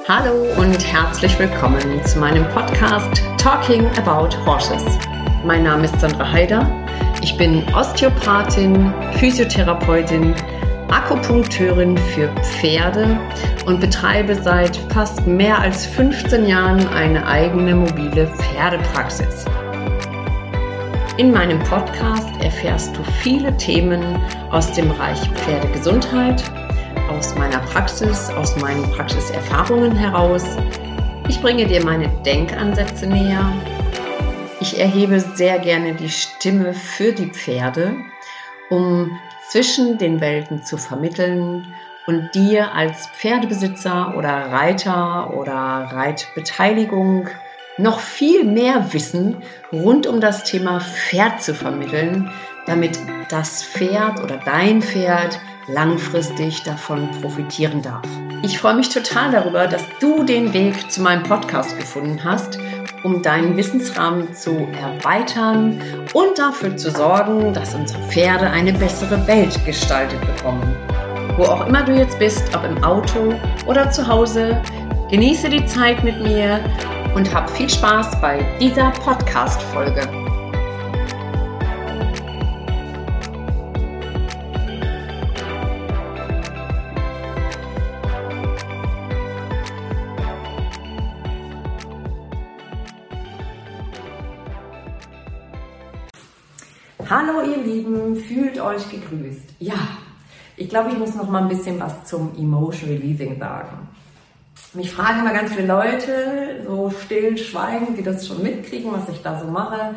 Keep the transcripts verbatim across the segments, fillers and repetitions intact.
Hallo und herzlich willkommen zu meinem Podcast Talking About Horses. Mein Name ist Sandra Heider. Ich bin Osteopathin, Physiotherapeutin, Akupunkteurin für Pferde und betreibe seit fast mehr als fünfzehn Jahren eine eigene mobile Pferdepraxis. In meinem Podcast erfährst du viele Themen aus dem Bereich Pferdegesundheit, aus meiner Praxis, aus meinen Praxiserfahrungen heraus. Ich bringe dir meine Denkansätze näher. Ich erhebe sehr gerne die Stimme für die Pferde, um zwischen den Welten zu vermitteln und dir als Pferdebesitzer oder Reiter oder Reitbeteiligung noch viel mehr Wissen rund um das Thema Pferd zu vermitteln, damit das Pferd oder dein Pferd langfristig davon profitieren darf. Ich freue mich total darüber, dass du den Weg zu meinem Podcast gefunden hast, um deinen Wissensrahmen zu erweitern und dafür zu sorgen, dass unsere Pferde eine bessere Welt gestaltet bekommen. Wo auch immer du jetzt bist, ob im Auto oder zu Hause, genieße die Zeit mit mir und hab viel Spaß bei dieser Podcast-Folge. Hallo ihr Lieben, fühlt euch gegrüßt. Ja, ich glaube, ich muss noch mal ein bisschen was zum Emotion Releasing sagen. Mich fragen immer ganz viele Leute, so still, schweigend, die das schon mitkriegen, was ich da so mache.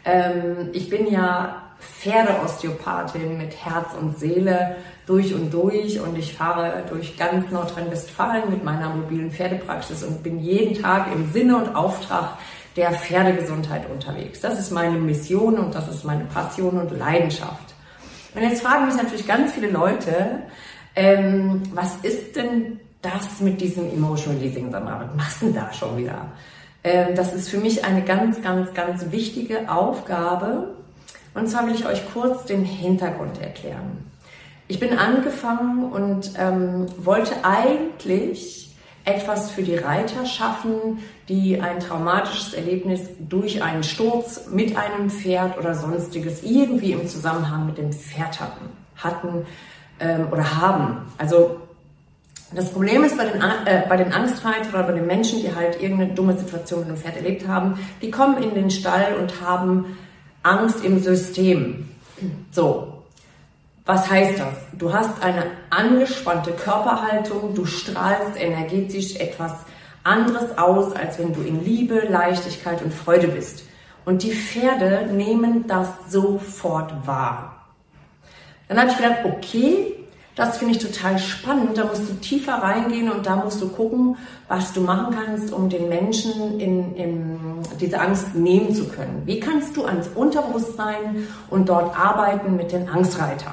Ähm, ich bin ja Pferdeosteopathin mit Herz und Seele durch und durch und ich fahre durch ganz Nordrhein-Westfalen mit meiner mobilen Pferdepraxis und bin jeden Tag im Sinne und Auftrag der Pferdegesundheit unterwegs. Das ist meine Mission und das ist meine Passion und Leidenschaft. Und jetzt fragen mich natürlich ganz viele Leute, ähm, was ist denn das mit diesem Emotional Releasing? Sag mal, was machst du denn da schon wieder? Ähm, das ist für mich eine ganz, ganz, ganz wichtige Aufgabe. Und zwar will ich euch kurz den Hintergrund erklären. Ich bin angefangen und ähm, wollte eigentlich etwas für die Reiter schaffen, die ein traumatisches Erlebnis durch einen Sturz mit einem Pferd oder sonstiges irgendwie im Zusammenhang mit dem Pferd hatten, hatten ähm, oder haben. Also das Problem ist bei den, äh, bei den Angstreitern oder bei den Menschen, die halt irgendeine dumme Situation mit dem Pferd erlebt haben, die kommen in den Stall und haben Angst im System. So. Was heißt das? Du hast eine angespannte Körperhaltung, du strahlst energetisch etwas anderes aus, als wenn du in Liebe, Leichtigkeit und Freude bist. Und die Pferde nehmen das sofort wahr. Dann habe ich gedacht, okay, das finde ich total spannend, da musst du tiefer reingehen und da musst du gucken, was du machen kannst, um den Menschen in, in diese Angst nehmen zu können. Wie kannst du ans Unterbewusstsein und dort arbeiten mit den Angstreitern?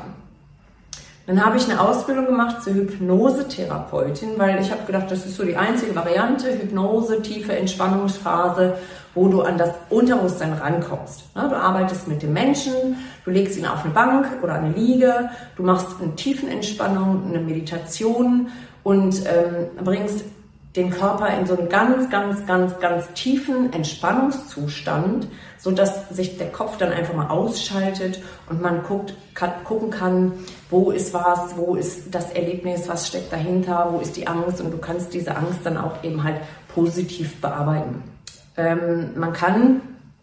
Dann habe ich eine Ausbildung gemacht zur Hypnosetherapeutin, weil ich habe gedacht, das ist so die einzige Variante, Hypnose, tiefe Entspannungsphase, wo du an das Unterbewusstsein rankommst. Du arbeitest mit dem Menschen, du legst ihn auf eine Bank oder eine Liege, du machst eine Tiefenentspannung, eine Meditation und ähm, bringst den Körper in so einen ganz, ganz, ganz, ganz tiefen Entspannungszustand, so dass sich der Kopf dann einfach mal ausschaltet und man guckt, kann, gucken kann, wo ist was, wo ist das Erlebnis, was steckt dahinter, wo ist die Angst und du kannst diese Angst dann auch eben halt positiv bearbeiten. Ähm, man kann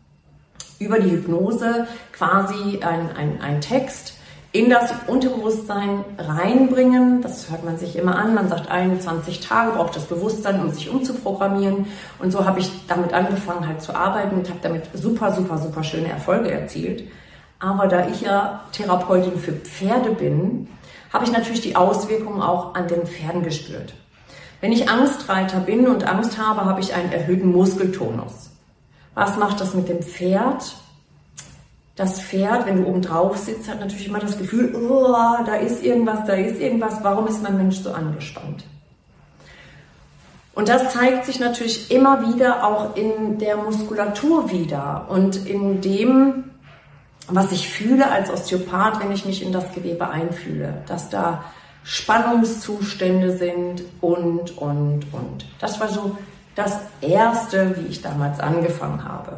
über die Hypnose quasi ein, ein, ein Text in das Unterbewusstsein reinbringen. Das hört man sich immer an. Man sagt, einundzwanzig Tage braucht das Bewusstsein, um sich umzuprogrammieren. Und so habe ich damit angefangen halt zu arbeiten und habe damit super, super, super schöne Erfolge erzielt. Aber da ich ja Therapeutin für Pferde bin, habe ich natürlich die Auswirkungen auch an den Pferden gespürt. Wenn ich Angstreiter bin und Angst habe, habe ich einen erhöhten Muskeltonus. Was macht das mit dem Pferd? Das Pferd, wenn du oben drauf sitzt, hat natürlich immer das Gefühl, oh, da ist irgendwas, da ist irgendwas, warum ist mein Mensch so angespannt? Und das zeigt sich natürlich immer wieder auch in der Muskulatur wieder und in dem, was ich fühle als Osteopath, wenn ich mich in das Gewebe einfühle, dass da Spannungszustände sind und, und, und. Das war so das Erste, wie ich damals angefangen habe.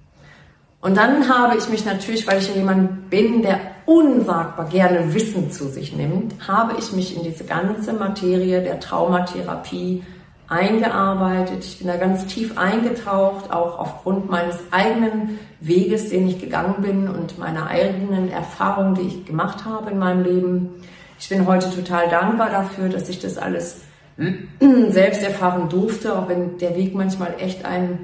Und dann habe ich mich natürlich, weil ich ja jemand bin, der unsagbar gerne Wissen zu sich nimmt, habe ich mich in diese ganze Materie der Traumatherapie eingearbeitet. Ich bin da ganz tief eingetaucht, auch aufgrund meines eigenen Weges, den ich gegangen bin und meiner eigenen Erfahrungen, die ich gemacht habe in meinem Leben. Ich bin heute total dankbar dafür, dass ich das alles selbst erfahren durfte, auch wenn der Weg manchmal echt ein,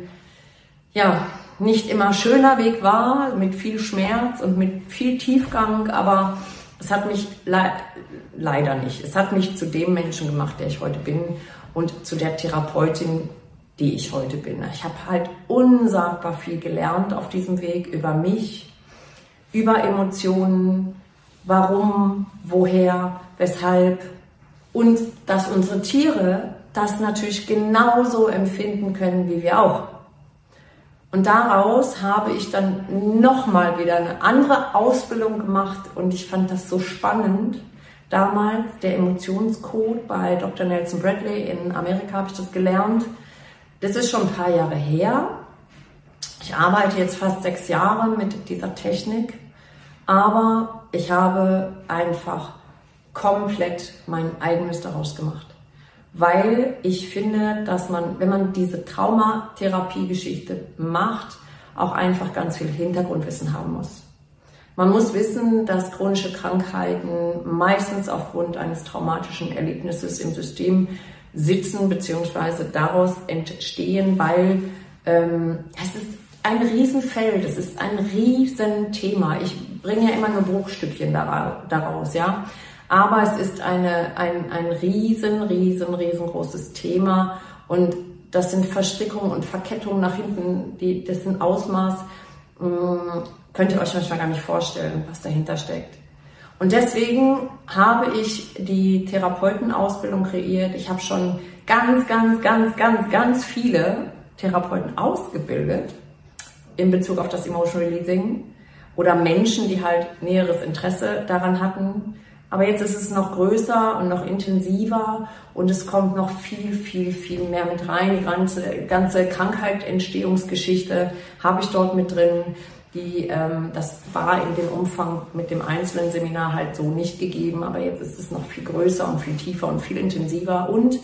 ja, nicht immer schöner Weg war, mit viel Schmerz und mit viel Tiefgang, aber es hat mich le- leider nicht, es hat mich zu dem Menschen gemacht, der ich heute bin und zu der Therapeutin, die ich heute bin. Ich habe halt unsagbar viel gelernt auf diesem Weg über mich, über Emotionen, warum, woher, weshalb und dass unsere Tiere das natürlich genauso empfinden können wie wir auch. Und daraus habe ich dann nochmal wieder eine andere Ausbildung gemacht und ich fand das so spannend. Damals der Emotionscode bei Doktor Nelson Bradley in Amerika habe ich das gelernt. Das ist schon ein paar Jahre her. Ich arbeite jetzt fast sechs Jahre mit dieser Technik, aber ich habe einfach komplett mein eigenes daraus gemacht. Weil ich finde, dass man, wenn man diese Traumatherapie-Geschichte macht, auch einfach ganz viel Hintergrundwissen haben muss. Man muss wissen, dass chronische Krankheiten meistens aufgrund eines traumatischen Erlebnisses im System sitzen bzw. daraus entstehen, weil ähm, es ist ein Riesenfeld, es ist ein Riesenthema. Ich bringe ja immer nur Bruchstückchen daraus, ja. Aber es ist eine, ein, ein riesen, riesen, riesengroßes Thema und das sind Verstrickungen und Verkettungen nach hinten, die, das sind Ausmaß, mh, könnt ihr euch manchmal gar nicht vorstellen, was dahinter steckt. Und deswegen habe ich die Therapeutenausbildung kreiert. Ich habe schon ganz, ganz, ganz, ganz, ganz viele Therapeuten ausgebildet in Bezug auf das Emotional Releasing oder Menschen, die halt näheres Interesse daran hatten. Aber jetzt ist es noch größer und noch intensiver und es kommt noch viel, viel, viel mehr mit rein. Die ganze, ganze Krankheit-Entstehungsgeschichte habe ich dort mit drin. Die, ähm, das war in dem Umfang mit dem einzelnen Seminar halt so nicht gegeben, aber jetzt ist es noch viel größer und viel tiefer und viel intensiver. Und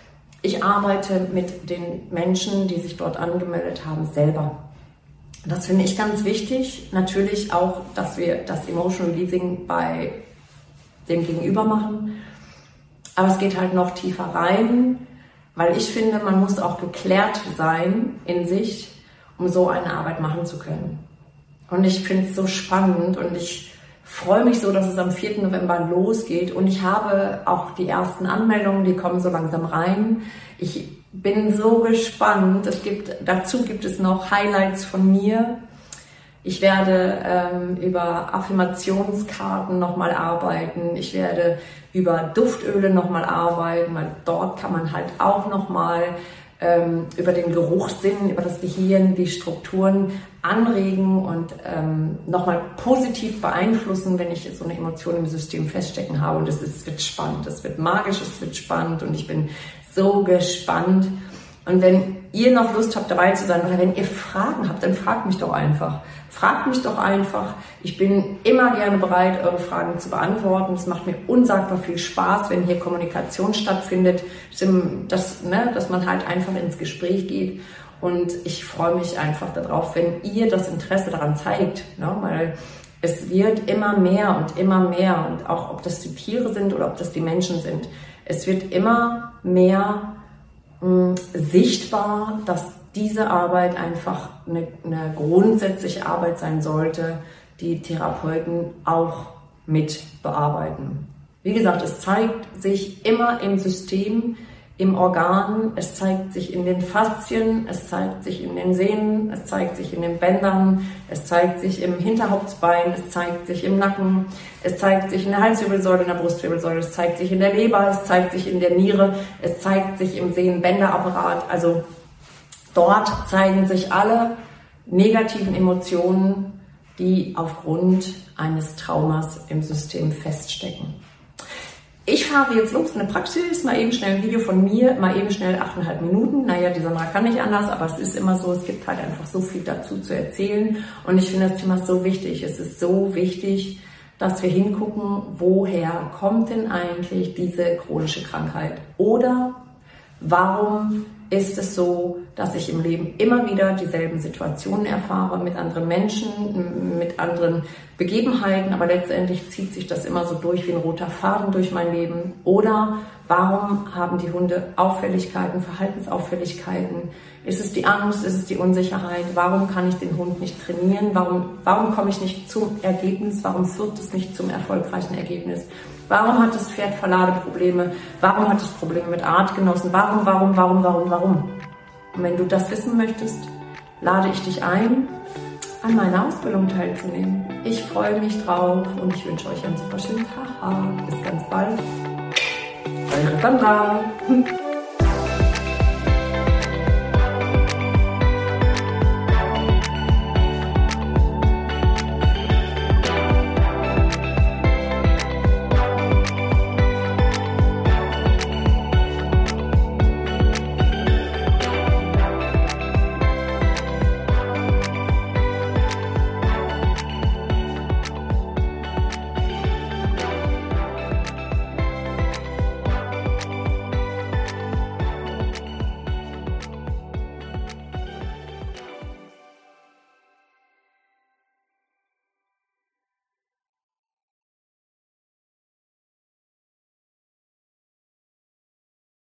ich arbeite mit den Menschen, die sich dort angemeldet haben, selber. Das finde ich ganz wichtig. Natürlich auch, dass wir das Emotional Releasing bei dem Gegenüber machen. Aber es geht halt noch tiefer rein, weil ich finde, man muss auch geklärt sein in sich, um so eine Arbeit machen zu können. Und ich finde es so spannend und ich freue mich so, dass es am vierten November losgeht. Und ich habe auch die ersten Anmeldungen, die kommen so langsam rein. Ich bin so gespannt. Es gibt, dazu gibt es noch Highlights von mir. Ich werde ähm, über Affirmationskarten nochmal arbeiten. Ich werde über Duftöle nochmal arbeiten, weil dort kann man halt auch nochmal ähm, über den Geruchssinn, über das Gehirn, die Strukturen anregen und ähm, nochmal positiv beeinflussen, wenn ich so eine Emotion im System feststecken habe. Und das ist, wird spannend, das wird magisch, es wird spannend und ich bin so gespannt. Und wenn ihr noch Lust habt, dabei zu sein oder wenn ihr Fragen habt, dann fragt mich doch einfach. Fragt mich doch einfach. Ich bin immer gerne bereit, eure Fragen zu beantworten. Es macht mir unsagbar viel Spaß, wenn hier Kommunikation stattfindet, dass, ne, dass man halt einfach ins Gespräch geht. Und ich freue mich einfach darauf, wenn ihr das Interesse daran zeigt, ne, weil es wird immer mehr und immer mehr. Und auch ob das die Tiere sind oder ob das die Menschen sind, es wird immer mehr sichtbar, dass diese Arbeit einfach eine, eine grundsätzliche Arbeit sein sollte, die Therapeuten auch mit bearbeiten. Wie gesagt, es zeigt sich immer im System, im Organ, es zeigt sich in den Faszien, es zeigt sich in den Sehnen, es zeigt sich in den Bändern, es zeigt sich im Hinterhauptsbein, es zeigt sich im Nacken, es zeigt sich in der Halswirbelsäule, in der Brustwirbelsäule, es zeigt sich in der Leber, es zeigt sich in der Niere, es zeigt sich im Sehnenbänderapparat. Also dort zeigen sich alle negativen Emotionen, die aufgrund eines Traumas im System feststecken. Ich fahre jetzt los, eine Praxis, mal eben schnell ein Video von mir, mal eben schnell achteinhalb Minuten. Naja, die Sandra kann nicht anders, aber es ist immer so, es gibt halt einfach so viel dazu zu erzählen. Und ich finde das Thema so wichtig. Es ist so wichtig, dass wir hingucken, woher kommt denn eigentlich diese chronische Krankheit? Oder warum ist es so, dass ich im Leben immer wieder dieselben Situationen erfahre mit anderen Menschen, mit anderen Begebenheiten, aber letztendlich zieht sich das immer so durch wie ein roter Faden durch mein Leben? Oder warum haben die Hunde Auffälligkeiten, Verhaltensauffälligkeiten? Ist es die Angst, ist es die Unsicherheit? Warum kann ich den Hund nicht trainieren? Warum, warum komme ich nicht zum Ergebnis? Warum führt es nicht zum erfolgreichen Ergebnis? Warum hat das Pferd Verladeprobleme? Warum hat es Probleme mit Artgenossen? Warum, warum, warum, warum, warum? Und wenn du das wissen möchtest, lade ich dich ein, an meiner Ausbildung teilzunehmen. Ich freue mich drauf und ich wünsche euch einen super schönen Tag. Bis ganz bald. Eure Sandra.